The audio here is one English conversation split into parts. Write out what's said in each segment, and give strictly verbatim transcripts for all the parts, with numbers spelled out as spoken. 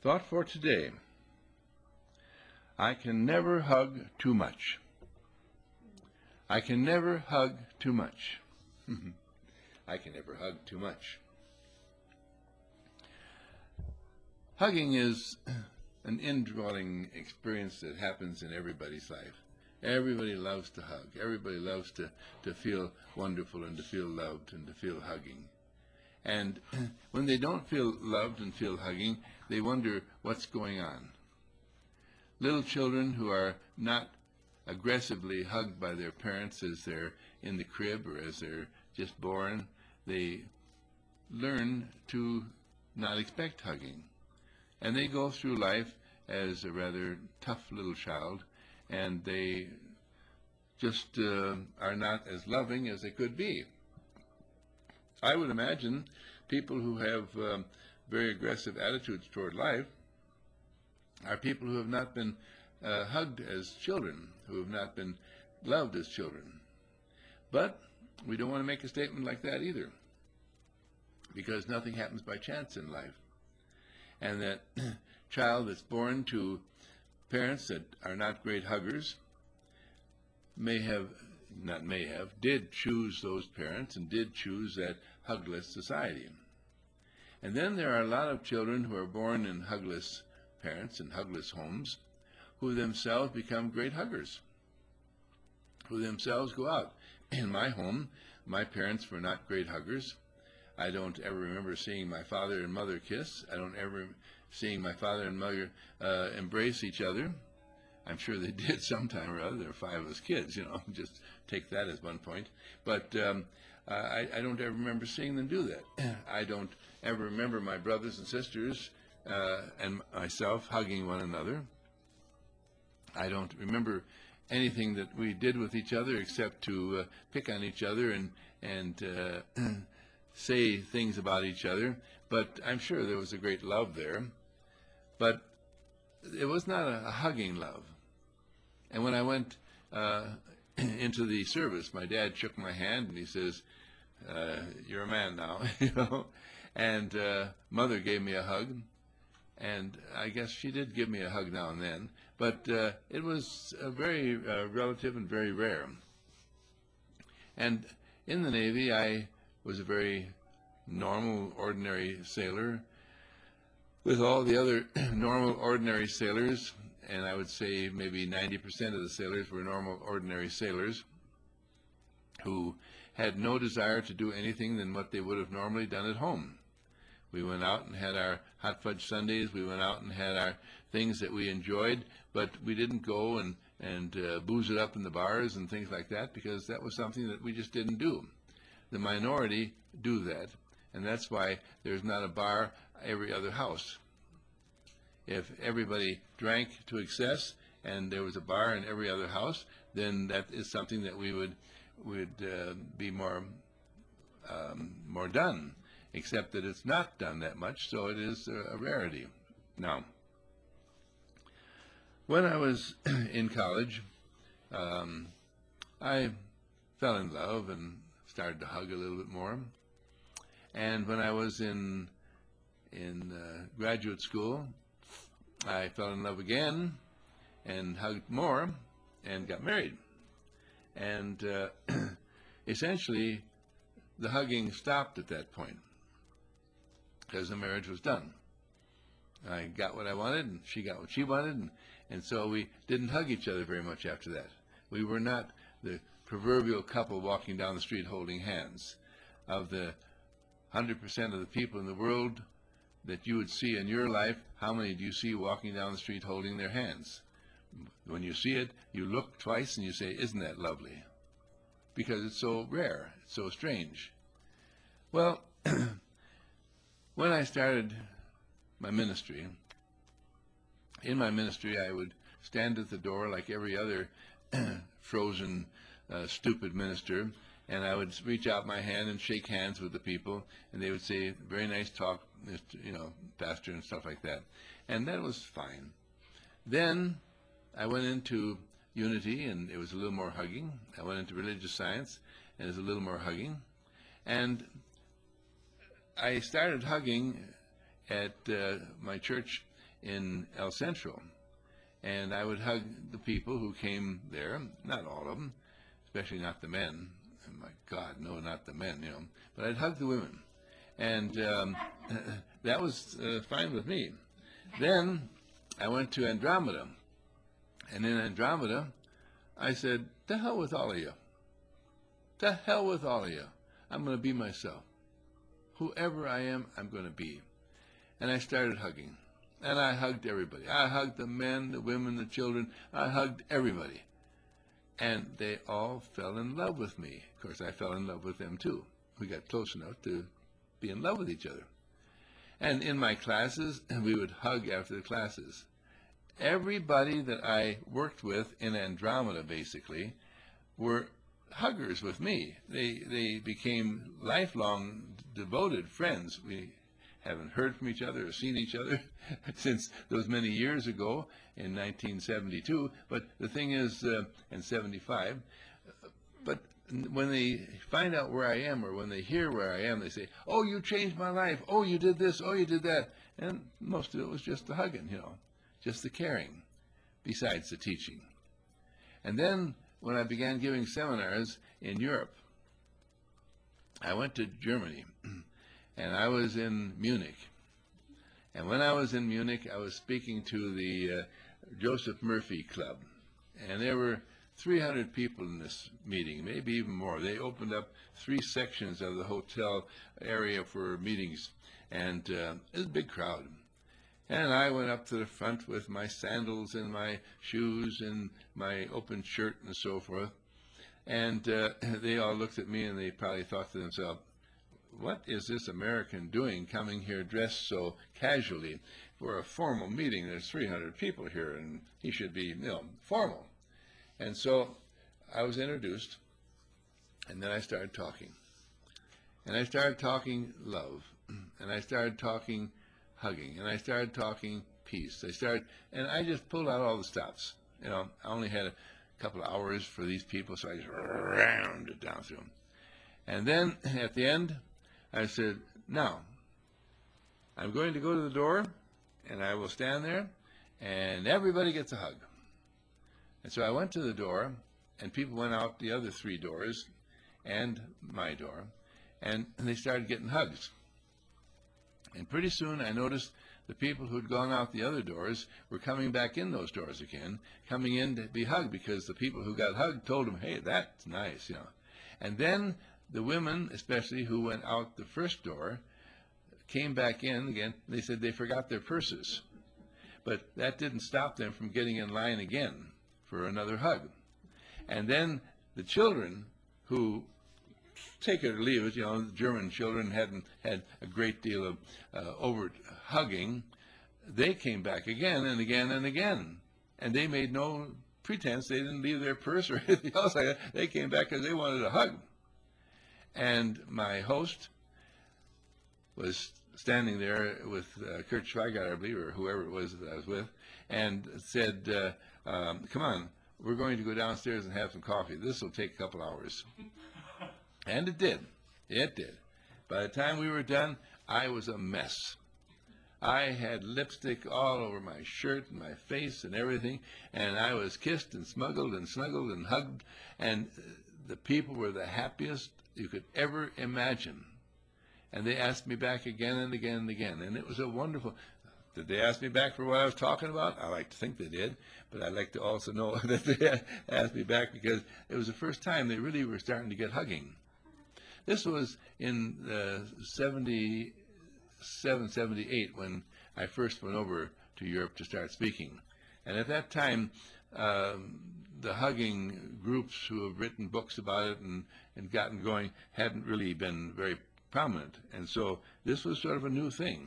Thought for today. I can never hug too much. I can never hug too much. I can never hug too much. Hugging is an indwelling experience that happens in everybody's life. Everybody loves to hug. Everybody loves to, to feel wonderful and to feel loved and to feel hugging. And when they don't feel loved and feel hugging, they wonder what's going on. Little children who are not aggressively hugged by their parents as they're in the crib or as they're just born, they learn to not expect hugging. And they go through life as a rather tough little child, and they just uh, are not as loving as they could be. I would imagine people who have um, very aggressive attitudes toward life are people who have not been uh, hugged as children, who have not been loved as children. But we don't want to make a statement like that either, because nothing happens by chance in life. And that child that's born to parents that are not great huggers may have, not may have, did choose those parents and did choose that hugless society. And then there are a lot of children who are born in hugless parents and hugless homes who themselves become great huggers, who themselves go out. In my home, my parents were not great huggers. I don't ever remember seeing my father and mother kiss. I don't ever seeing my father and mother uh, embrace each other. I'm sure they did sometime or other. There were five of us kids, you know, just take that as one point. But um, I, I don't ever remember seeing them do that. I don't ever remember my brothers and sisters uh, and myself hugging one another. I don't remember anything that we did with each other except to uh, pick on each other and, and uh, say things about each other. But I'm sure there was a great love there. But it was not a, a hugging love. And when I went uh, into the service, my dad shook my hand and he says, uh, "You're a man now," you know. And uh, mother gave me a hug, and I guess she did give me a hug now and then. But uh, it was uh, very uh, relative and very rare. And in the Navy, I was a very normal, ordinary sailor with all the other normal, ordinary sailors, and I would say maybe ninety percent of the sailors were normal, ordinary sailors who had no desire to do anything than what they would have normally done at home. We went out and had our hot fudge sundaes, we went out and had our things that we enjoyed, but we didn't go and, and uh, booze it up in the bars and things like that, because that was something that we just didn't do. The minority do that, and that's why there's not a bar every other house. If everybody drank to excess and there was a bar in every other house, then that is something that we would would uh, be more um, more done, except that it's not done that much, so it is a, a rarity. Now, when I was in college, um, I fell in love and started to hug a little bit more. And when I was in in uh, graduate school, I fell in love again and hugged more and got married. And uh, essentially, the hugging stopped at that point because the marriage was done. I got what I wanted, and she got what she wanted, and, and so we didn't hug each other very much after that. We were not the proverbial couple walking down the street holding hands. Of the one hundred percent of the people in the world that you would see in your life, how many do you see walking down the street holding their hands? When you see it, you look twice and you say, "Isn't that lovely?" Because it's so rare, it's so strange. Well, when I started my ministry, in my ministry I would stand at the door like every other frozen, uh, stupid minister, and I would reach out my hand and shake hands with the people, and they would say, "Very nice talk, Mister you know, Pastor," and stuff like that. And that was fine. Then I went into Unity, and it was a little more hugging. I went into religious science, and it was a little more hugging. And I started hugging at uh, my church in El Centro. And I would hug the people who came there, not all of them, especially not the men. Oh my God, no, not the men, you know. But I'd hug the women. And um, that was uh, fine with me. Then I went to Andromeda. And in Andromeda, I said, to hell with all of you. To hell with all of you. I'm going to be myself. Whoever I am, I'm going to be. And I started hugging. And I hugged everybody. I hugged the men, the women, the children. I hugged everybody. And they all fell in love with me. Of course, I fell in love with them too. We got close enough to be in love with each other. And in my classes, we would hug after the classes. Everybody that I worked with in Andromeda, basically, were huggers with me. They, they became lifelong, devoted friends. We haven't heard from each other or seen each other since those many years ago in nineteen seventy-two. But the thing is, uh, in seventy-five, but when they find out where I am or when they hear where I am, they say, oh, you changed my life. Oh, you did this. Oh, you did that. And most of it was just the hugging, you know, just the caring, besides the teaching. And then when I began giving seminars in Europe, I went to Germany. And I was in Munich. And when I was in Munich, I was speaking to the uh, Joseph Murphy Club. And there were three hundred people in this meeting, maybe even more. They opened up three sections of the hotel area for meetings. And uh, it was a big crowd. And I went up to the front with my sandals and my shoes and my open shirt and so forth. And uh, they all looked at me and they probably thought to themselves, what is this American doing coming here dressed so casually for a formal meeting? There's three hundred people here, and he should be, you know, formal. And so I was introduced, and then I started talking. And I started talking love, and I started talking hugging, and I started talking peace. I started, and I just pulled out all the stops. You know, I only had a couple of hours for these people, so I just rammed it down through them. And then at the end, I said, now, I'm going to go to the door, and I will stand there, and everybody gets a hug. And so I went to the door, and people went out the other three doors, and my door, and they started getting hugs. And pretty soon I noticed the people who had gone out the other doors were coming back in those doors again, coming in to be hugged, because the people who got hugged told them, hey, that's nice, you know. And then the women, especially, who went out the first door, came back in again. They said they forgot their purses. But that didn't stop them from getting in line again for another hug. And then the children, who, take it or leave it, you know, the German children hadn't had a great deal of uh, overt hugging, they came back again and again and again. And they made no pretense. They didn't leave their purse or anything else like that. They came back because they wanted a hug. And my host was standing there with uh, Kurt Schweigart, I believe, or whoever it was that I was with, and said, uh, um, come on, we're going to go downstairs and have some coffee. This will take a couple hours. And it did. It did. By the time we were done, I was a mess. I had lipstick all over my shirt and my face and everything, and I was kissed and smuggled and snuggled and hugged, and the people were the happiest you could ever imagine. And they asked me back again and again and again, and it was a wonderful. Did they ask me back for what I was talking about? I like to think they did, but I'd like to also know that they asked me back, because it was the first time they really were starting to get hugging. This was in uh, seventy-seven, seventy-eight when I first went over to Europe to start speaking. And at that time, um, the hugging groups who have written books about it and, and gotten going hadn't really been very prominent. And so this was sort of a new thing.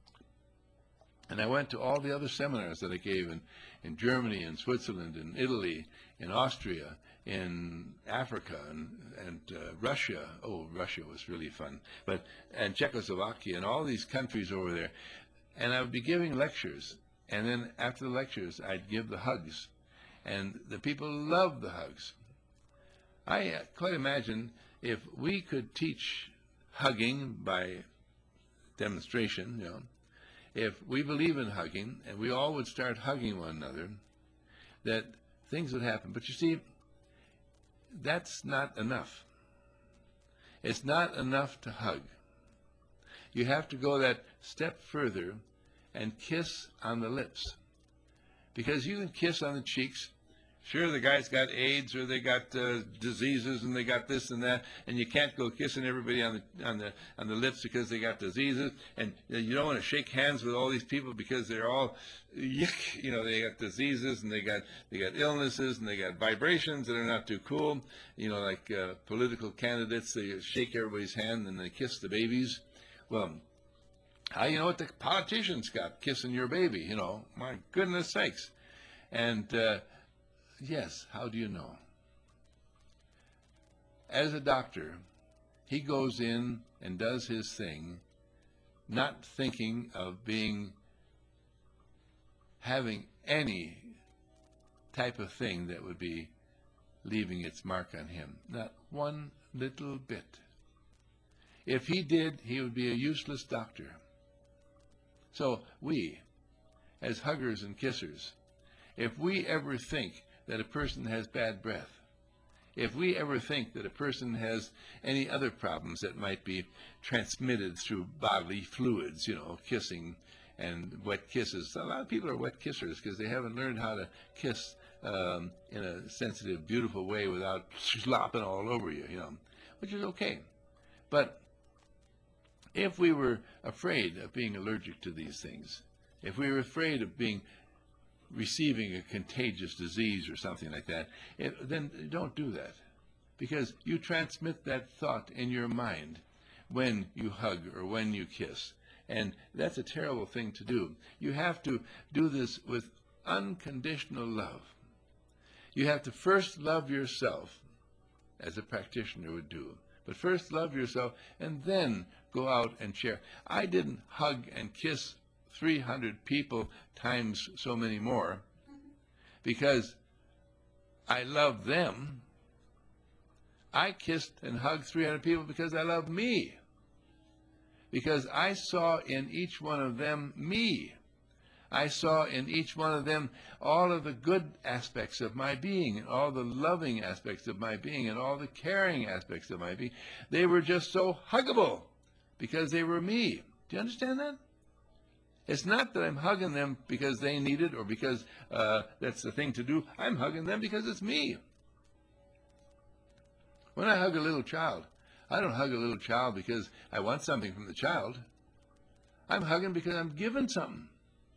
And I went to all the other seminars that I gave in, in Germany, in Switzerland, in Italy, in Austria, in Africa, and, and uh, Russia. Oh, Russia was really fun. But and Czechoslovakia, and all these countries over there. And I would be giving lectures. And then after the lectures, I'd give the hugs. And the people loved the hugs. I uh, quite imagine if we could teach hugging by demonstration, you know, if we believe in hugging and we all would start hugging one another, that things would happen. But you see, that's not enough. It's not enough to hug. You have to go that step further and kiss on the lips. Because you can kiss on the cheeks. Sure, the guy's got AIDS or they got uh, diseases and they got this and that, and you can't go kissing everybody on the on the on the lips because they got diseases, and you don't want to shake hands with all these people because they're all yuck, you know, they got diseases and they got they got illnesses and they got vibrations that are not too cool, you know, like uh, political candidates. They shake everybody's hand and they kiss the babies. Well, how you know what the politicians got kissing your baby? You know, my goodness sakes, and. Uh, Yes, how do you know? As a doctor, he goes in and does his thing, not thinking of being, having any type of thing that would be leaving its mark on him. Not one little bit. If he did, he would be a useless doctor. So we, as huggers and kissers, if we ever think that a person has bad breath, if we ever think that a person has any other problems that might be transmitted through bodily fluids, you know, kissing and wet kisses. A lot of people are wet kissers because they haven't learned how to kiss um, in a sensitive, beautiful way without slopping all over you, you know, which is okay. But if we were afraid of being allergic to these things, if we were afraid of being receiving a contagious disease or something like that, it, then don't do that, because you transmit that thought in your mind when you hug or when you kiss, and that's a terrible thing to do. You have to do this with unconditional love. You have to first love yourself, as a practitioner would do, but first love yourself and then go out and share. I didn't hug and kiss three hundred people times so many more because I love them. I kissed and hugged three hundred people because I love me, because I saw in each one of them me. I saw in each one of them all of the good aspects of my being, and all the loving aspects of my being, and all the caring aspects of my being. They were just so huggable because they were me. Do you understand that? It's not that I'm hugging them because they need it or because uh, that's the thing to do. I'm hugging them because it's me. When I hug a little child, I don't hug a little child because I want something from the child. I'm hugging because I'm given something.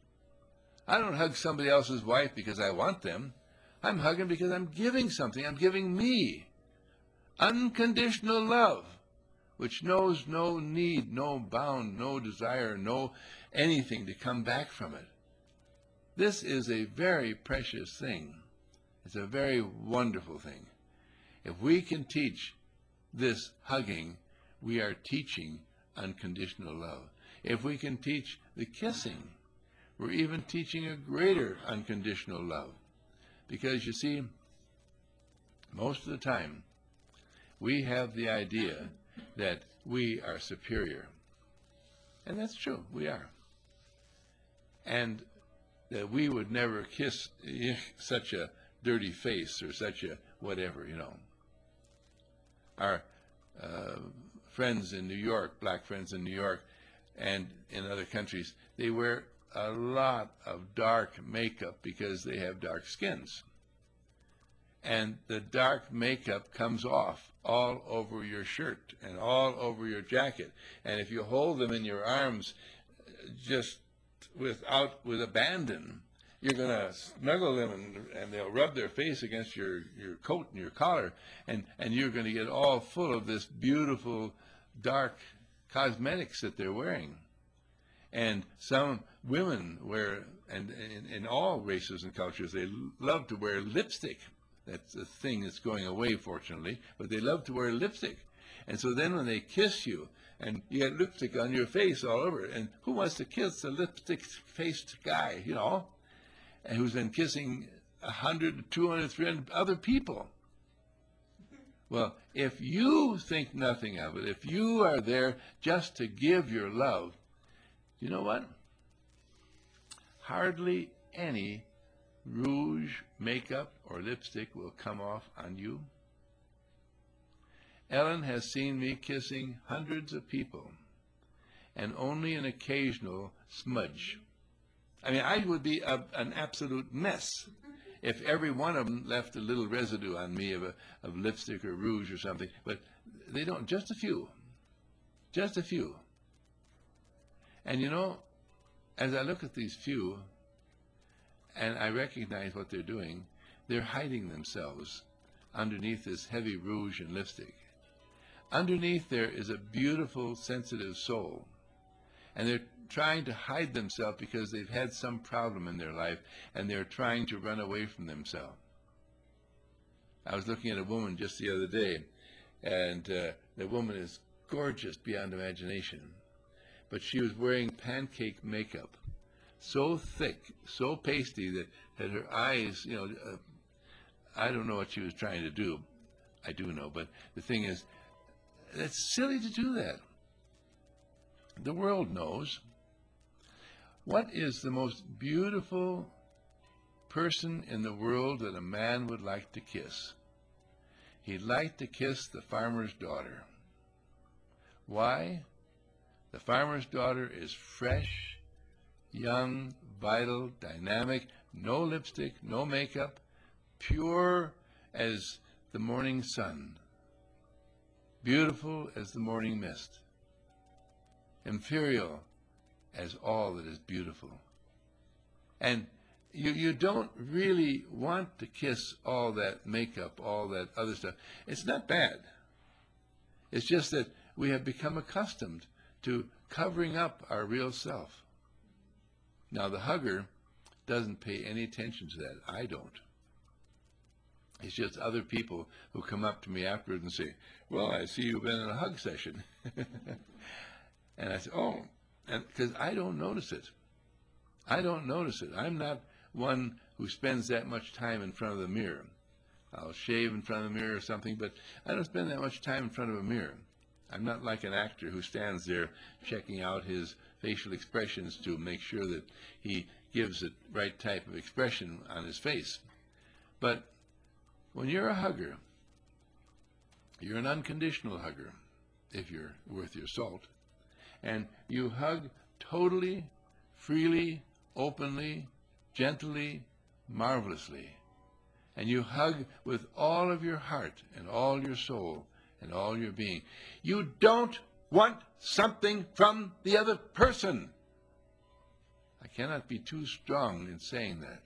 I don't hug somebody else's wife because I want them. I'm hugging because I'm giving something. I'm giving me unconditional love, which knows no need, no bound, no desire, no anything to come back from it. This is a very precious thing. It's a very wonderful thing. If we can teach this hugging, we are teaching unconditional love. If we can teach the kissing, we're even teaching a greater unconditional love. Because you see, most of the time, we have the idea that we are superior. And that's true, we are. And that we would never kiss such a dirty face or such a whatever, you know. Our uh, friends in New York, black friends in New York and in other countries, they wear a lot of dark makeup because they have dark skins. And the dark makeup comes off all over your shirt and all over your jacket. And if you hold them in your arms just without, with abandon, you're going to snuggle them and, and they'll rub their face against your, your coat and your collar, and, and you're going to get all full of this beautiful dark cosmetics that they're wearing. And some women wear, and in, in all races and cultures, they love to wear lipstick. That's a thing that's going away, fortunately, but they love to wear lipstick. And so then when they kiss you, and you get lipstick on your face all over it, and who wants to kiss a lipstick-faced guy, you know, and who's been kissing a hundred, two hundred, three hundred other people? Well, if you think nothing of it, if you are there just to give your love, you know what? hardly any rouge, makeup, or lipstick will come off on you. Ellen has seen me kissing hundreds of people, and only an occasional smudge. I mean, I would be a, an absolute mess if every one of them left a little residue on me of, a, of lipstick or rouge or something. But they don't, just a few. Just a few. And you know, as I look at these few, and I recognize what they're doing, they're hiding themselves underneath this heavy rouge and lipstick. Underneath there is a beautiful, sensitive soul. And they're trying to hide themselves because they've had some problem in their life, and they're trying to run away from themselves. I was looking at a woman just the other day, and uh, the woman is gorgeous beyond imagination. But she was wearing pancake makeup, so thick, so pasty that, that her eyes, you know, uh, I don't know what she was trying to do. I do know, but the thing is, it's silly to do that. The world knows. What is the most beautiful person in the world that a man would like to kiss? He'd like to kiss the farmer's daughter. Why? The farmer's daughter is fresh, young, vital, dynamic, no lipstick, no makeup, pure as the morning sun, beautiful as the morning mist, imperial as all that is beautiful. And you, you don't really want to kiss all that makeup, all that other stuff. It's not bad. It's just that we have become accustomed to covering up our real self. Now, the hugger doesn't pay any attention to that. I don't. It's just other people who come up to me afterwards and say, well, I see you've been in a hug session. And I say, oh, because I don't notice it. I don't notice it. I'm not one who spends that much time in front of the mirror. I'll shave in front of the mirror or something, but I don't spend that much time in front of a mirror. I'm not like an actor who stands there checking out his facial expressions to make sure that he gives the right type of expression on his face. But when you're a hugger, you're an unconditional hugger, if you're worth your salt, and you hug totally, freely, openly, gently, marvelously, and you hug with all of your heart and all your soul and all your being. You don't want something from the other person. I cannot be too strong in saying that.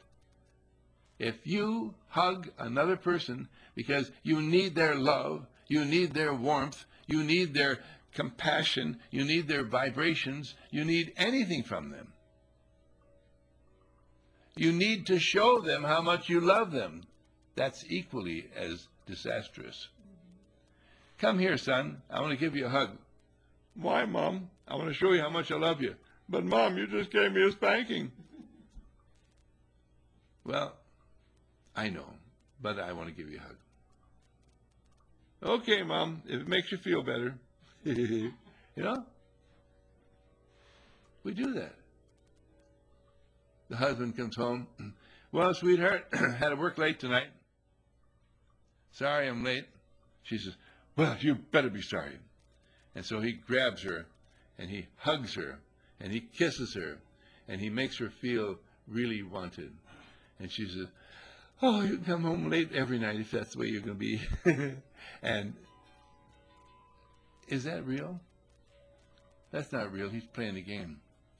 If you hug another person because you need their love, you need their warmth, you need their compassion, you need their vibrations, you need anything from them, you need to show them how much you love them. That's equally as disastrous. Come here, son. I want to give you a hug. Why, Mom? I want to show you how much I love you. But, Mom, you just gave me a spanking. Well, I know, but I want to give you a hug. Okay, Mom, if it makes you feel better. You know? We do that. The husband comes home. Well, sweetheart, had to work late tonight. Sorry I'm late. She says, well, you better be sorry. And so he grabs her, and he hugs her, and he kisses her, and he makes her feel really wanted. And she says, oh, you come home late every night if that's the way you're going to be. And is that real? That's not real. He's playing the game.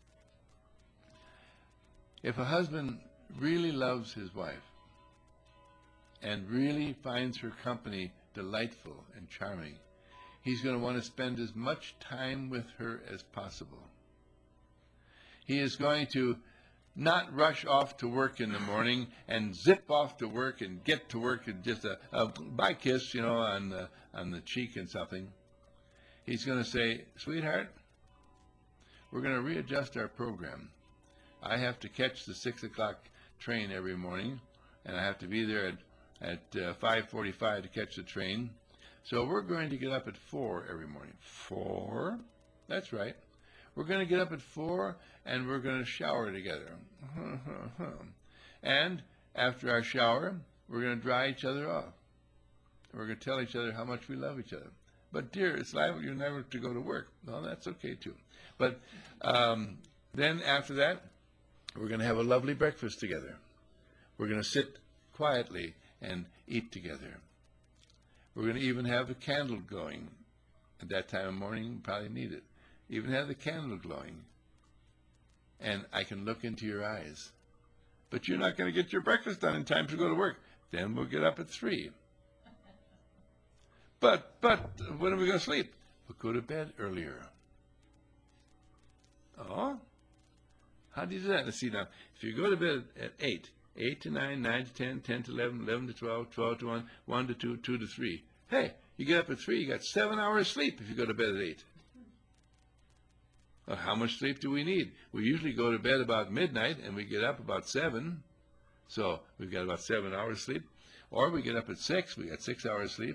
If a husband really loves his wife and really finds her company delightful and charming, he's going to want to spend as much time with her as possible. He is going to not rush off to work in the morning and zip off to work and get to work and just a, a bye kiss, you know, on the, on the cheek and something. He's going to say, sweetheart, we're going to readjust our program. I have to catch the six o'clock train every morning, and I have to be there at, at uh, five forty-five to catch the train. So we're going to get up at four every morning. Four? That's right. We're going to get up at four, and we're going to shower together. And after our shower, we're going to dry each other off. We're going to tell each other how much we love each other. But dear, it's liable you're never to go to work. Well, that's okay too. But um, then after that, we're going to have a lovely breakfast together. We're going to sit quietly and eat together. We're going to even have the candle glowing. At that time of morning, you probably need it. Even have the candle glowing. And I can look into your eyes. But you're not going to get your breakfast done in time to go to work. Then we'll get up at three. But, but, when are we going to sleep? We'll go to bed earlier. Oh? How do you do that? Let's see now. If you go to bed at eight, eight to nine, nine to ten, ten to eleven, eleven to twelve, twelve to one, one to two, two to three. Hey, you get up at three, you got seven hours sleep if you go to bed at eight. Well, how much sleep do we need? We usually go to bed about midnight and we get up about seven. So we've got about seven hours sleep. Or we get up at six, we got six hours sleep.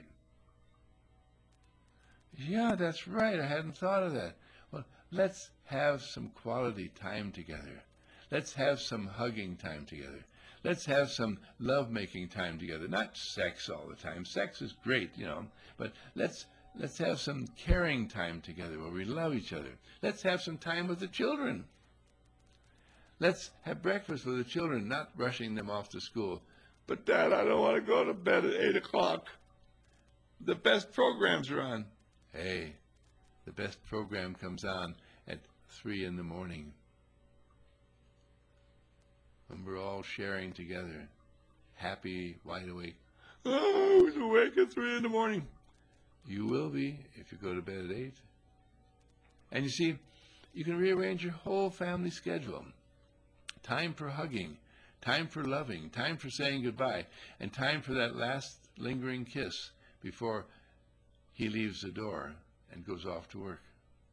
Yeah, that's right. I hadn't thought of that. Well, let's have some quality time together. Let's have some hugging time together. Let's have some love-making time together. Not sex all the time. Sex is great, you know, but let's let's have some caring time together where we love each other. Let's have some time with the children. Let's have breakfast with the children, not rushing them off to school. But, Dad, I don't want to go to bed at eight o'clock. The best programs are on. Hey, the best program comes on at three in the morning. When we're all sharing together, happy, wide awake. Oh, I was awake at three in the morning. You will be if you go to bed at eight. And you see, you can rearrange your whole family schedule. Time for hugging, time for loving, time for saying goodbye, and time for that last lingering kiss before he leaves the door and goes off to work.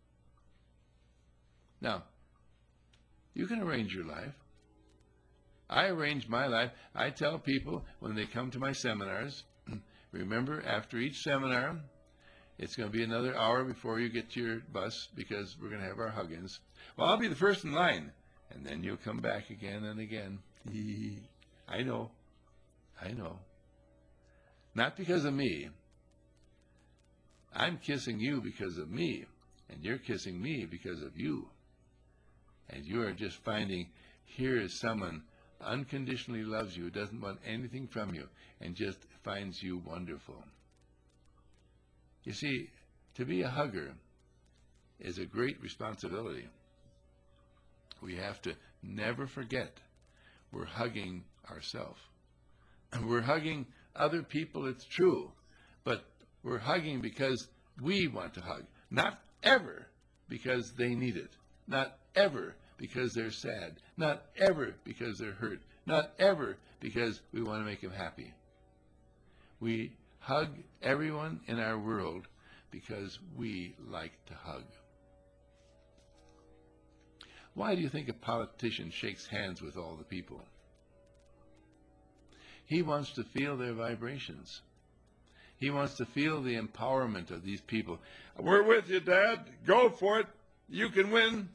Now, you can arrange your life. I arrange my life. I tell people when they come to my seminars, remember, after each seminar, it's going to be another hour before you get to your bus because we're going to have our hug-ins. Well, I'll be the first in line, and then you'll come back again and again. I know. I know. Not because of me. I'm kissing you because of me, and you're kissing me because of you. And you are just finding, here is someone unconditionally loves you, doesn't want anything from you, and just finds you wonderful. You see, to be a hugger is a great responsibility. We have to never forget we're hugging ourselves. And we're hugging other people, it's true, but we're hugging because we want to hug, not ever because they need it, not ever because they're sad, not ever because they're hurt, not ever because we want to make them happy. We hug everyone in our world because we like to hug. Why do you think a politician shakes hands with all the people? He wants to feel their vibrations. He wants to feel the empowerment of these people. We're with you, Dad. Go for it. You can win.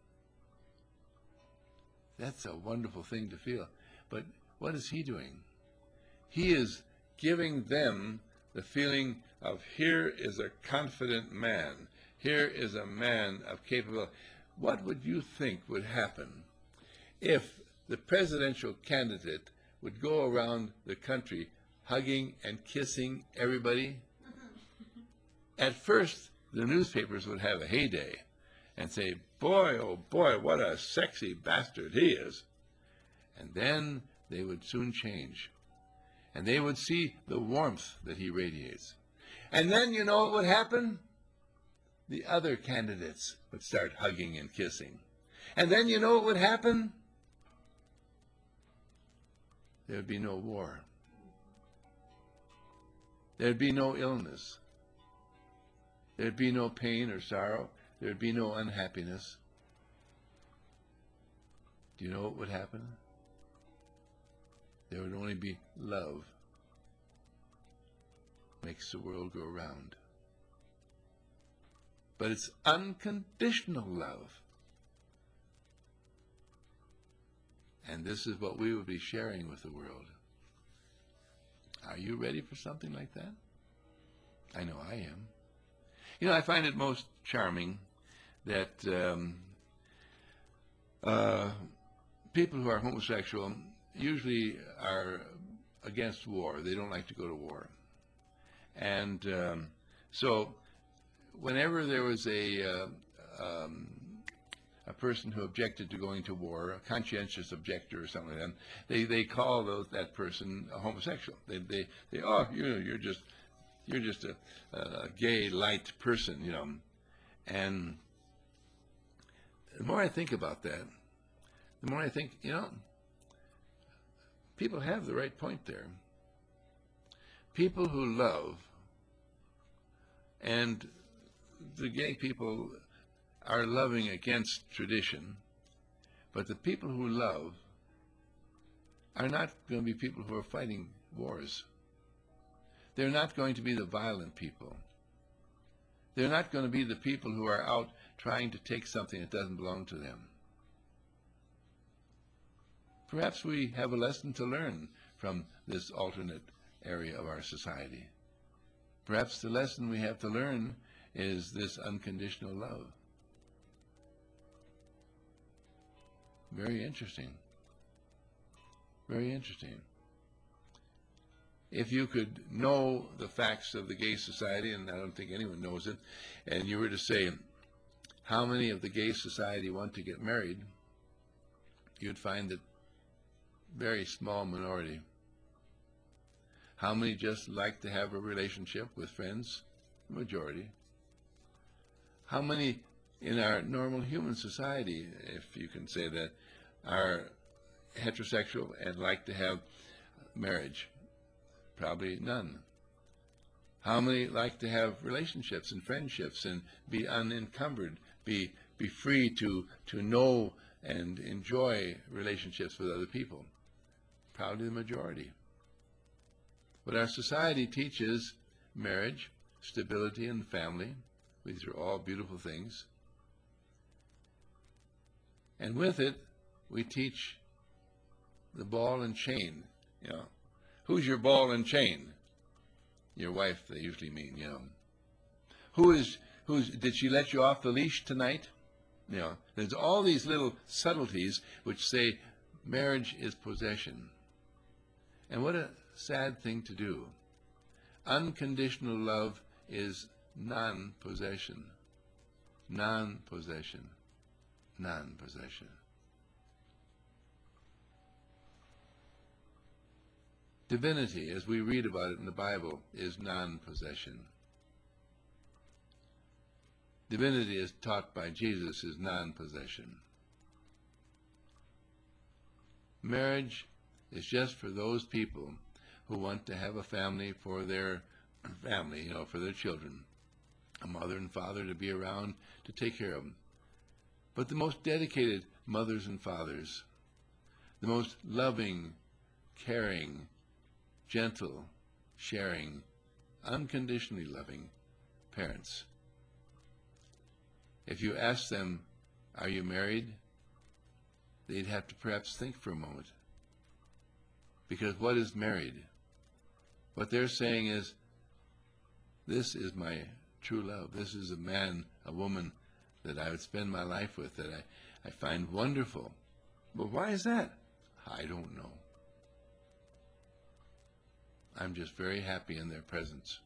That's a wonderful thing to feel. But what is he doing? He is giving them the feeling of, here is a confident man. Here is a man of capability. What would you think would happen if the presidential candidate would go around the country hugging and kissing everybody? At first, the newspapers would have a heyday and say, boy, oh boy, what a sexy bastard he is. And then they would soon change. And they would see the warmth that he radiates. And then you know what would happen? The other candidates would start hugging and kissing. And then you know what would happen? There would be no war. There'd be no illness. There'd be no pain or sorrow. There'd be no unhappiness. Do you know what would happen? There would only be love. Makes the world go round. But it's unconditional love. And this is what we would be sharing with the world. Are you ready for something like that? I know I am. You know, I find it most charming that um, uh, people who are homosexual usually are against war. They don't like to go to war. And um, so whenever there was a, uh, um, a person who objected to going to war, a conscientious objector or something like that, they, they call those, that person a homosexual. They, they, they oh, you know, you're just, you're just a, a gay, light person, you know. And the more I think about that, the more I think, you know, people have the right point there. People who love, and the gay people are loving against tradition, but the people who love are not going to be people who are fighting wars. They're not going to be the violent people. They're not going to be the people who are out trying to take something that doesn't belong to them. Perhaps we have a lesson to learn from this alternate area of our society. Perhaps the lesson we have to learn is this unconditional love. Very interesting. Very interesting. If you could know the facts of the gay society, and I don't think anyone knows it, and you were to say, how many of the gay society want to get married, you'd find that very small minority. How many just like to have a relationship with friends? The majority. How many in our normal human society, if you can say that, are heterosexual and like to have marriage? Probably none. How many like to have relationships and friendships and be unencumbered, be be free to to know and enjoy relationships with other people? Probably the majority. But our society teaches marriage, stability, and family. These are all beautiful things. And with it, we teach the ball and chain. You know, who's your ball and chain? Your wife, they usually mean, you know. Who is, who's, did she let you off the leash tonight? You know, there's all these little subtleties which say marriage is possession. And what a sad thing to do. Unconditional love is non-possession. Non-possession. Non-possession. Divinity, as we read about it in the Bible, is non-possession. Divinity, as taught by Jesus, is non-possession. Marriage is just for those people who want to have a family for their family, you know, for their children, a mother and father to be around to take care of them. But the most dedicated mothers and fathers, the most loving, caring, gentle, sharing, unconditionally loving parents, if you ask them, are you married? They'd have to perhaps think for a moment. Because what is married? What they're saying is, this is my true love. This is a man, a woman that I would spend my life with, that I, I find wonderful. But why is that? I don't know. I'm just very happy in their presence.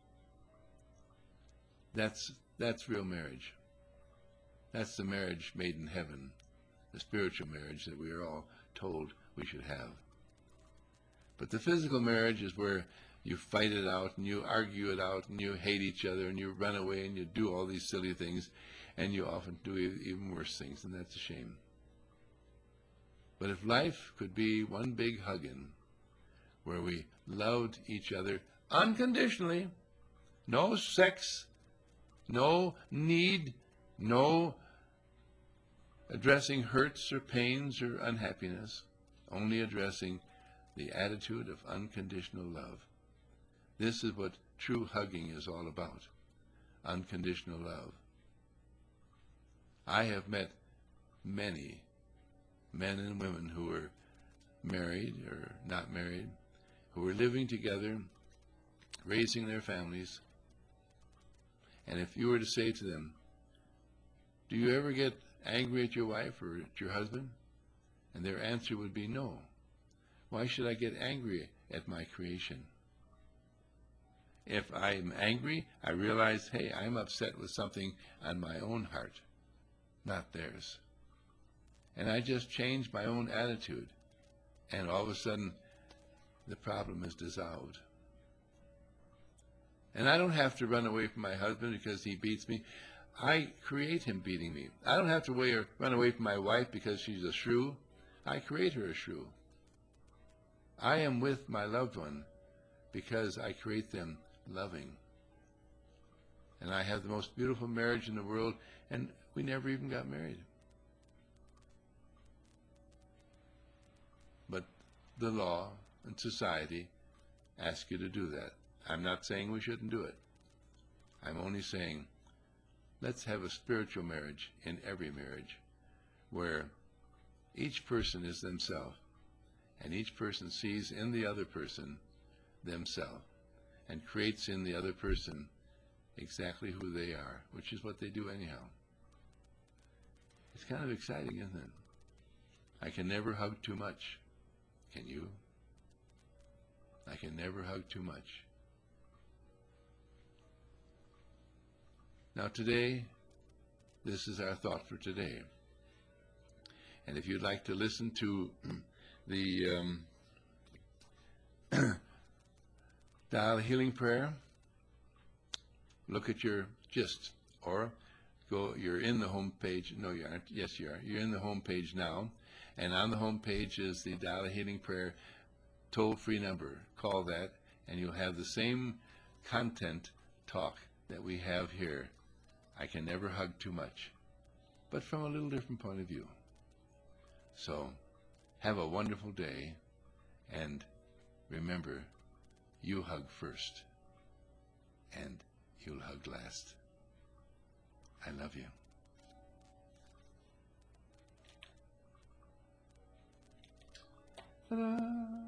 That's, that's real marriage. That's the marriage made in heaven, the spiritual marriage that we are all told we should have. But the physical marriage is where you fight it out and you argue it out and you hate each other and you run away and you do all these silly things, and you often do even worse things, and that's a shame. But if life could be one big hugging where we loved each other unconditionally, no sex, no need, no addressing hurts or pains or unhappiness, only addressing the attitude of unconditional love. This is what true hugging is all about, unconditional love. I have met many men and women who were married or not married, who are living together, raising their families, and if you were to say to them, do you ever get angry at your wife or at your husband? And their answer would be no. Why should I get angry at my creation? If I'm angry, I realize, hey, I'm upset with something on my own heart, not theirs. And I just change my own attitude, and all of a sudden, the problem is dissolved. And I don't have to run away from my husband because he beats me. I create him beating me. I don't have to way, run away from my wife because she's a shrew. I create her a shrew. I am with my loved one because I create them loving. And I have the most beautiful marriage in the world, and we never even got married. But the law and society ask you to do that. I'm not saying we shouldn't do it. I'm only saying let's have a spiritual marriage in every marriage where each person is themselves and each person sees in the other person themselves and creates in the other person exactly who they are, which is what they do anyhow. It's kind of exciting, isn't it? I can never hug too much. Can you? I can never hug too much. Now today, this is our thought for today. And if you'd like to listen to the um, Dial Healing Prayer, look at your gist, or go, you're in the home page. No, you aren't. Yes, you are. You're in the home page now. And on the home page is the Dial Healing Prayer toll-free number. Call that, and you'll have the same content talk that we have here. I can never hug too much, but from a little different point of view. So, have a wonderful day, and remember, you hug first, and you'll hug last. I love you. Ta-da!